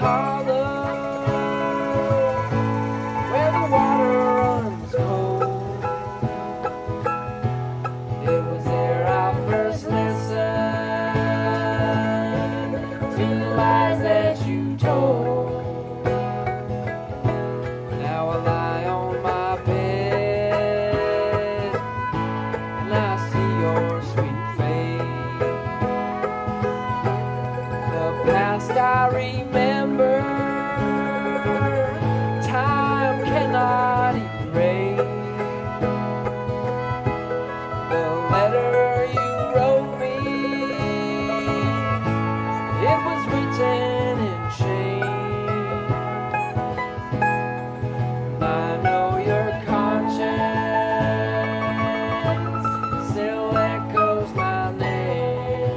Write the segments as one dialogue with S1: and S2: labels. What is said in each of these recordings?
S1: hollow where the water runs cold. It was there I first listened to the lies that you told. Now I lie on my bed and I see your sweet face. The past I remember, time cannot erase. The letter you wrote me, it was written in shame. I know your conscience still echoes my name.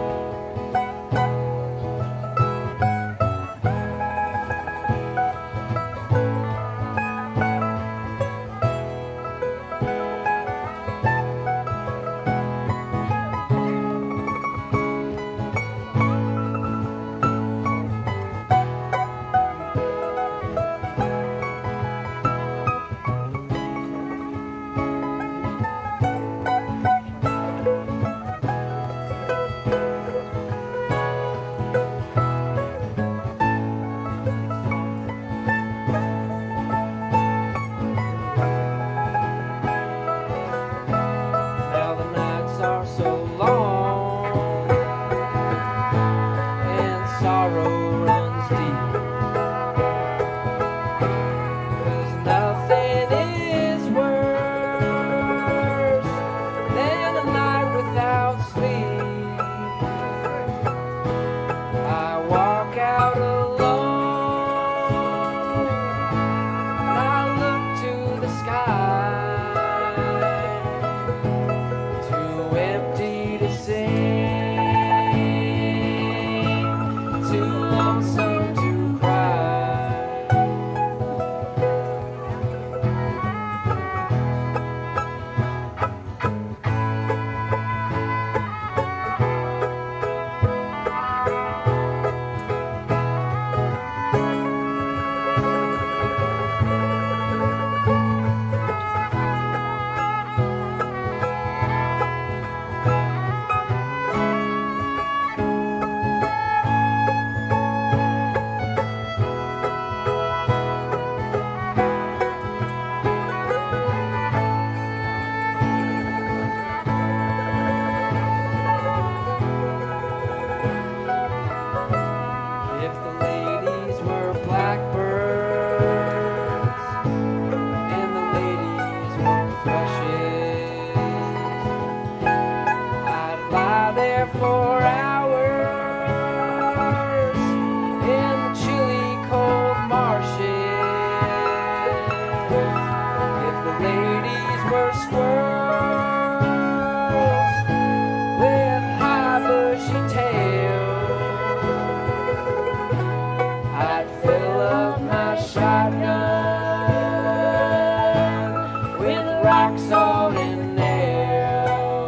S1: Now the nights are so long and sorrow runs deep, 'cause nothing is worse than a night without sleep. I walk out alone and I look to the sky, too empty to sing, too lonesome to cry. If the ladies were blackbirds and the ladies were thrushes, I'd lie there for hours in the chilly cold marshes. If the ladies were squirrels with high bushy tails, I'd fill up my shotgun with rock salt and nails.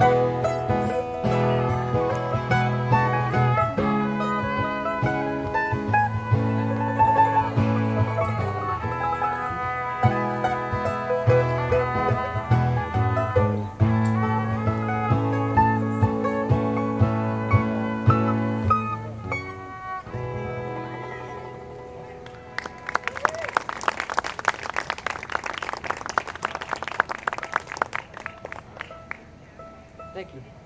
S1: Thank you.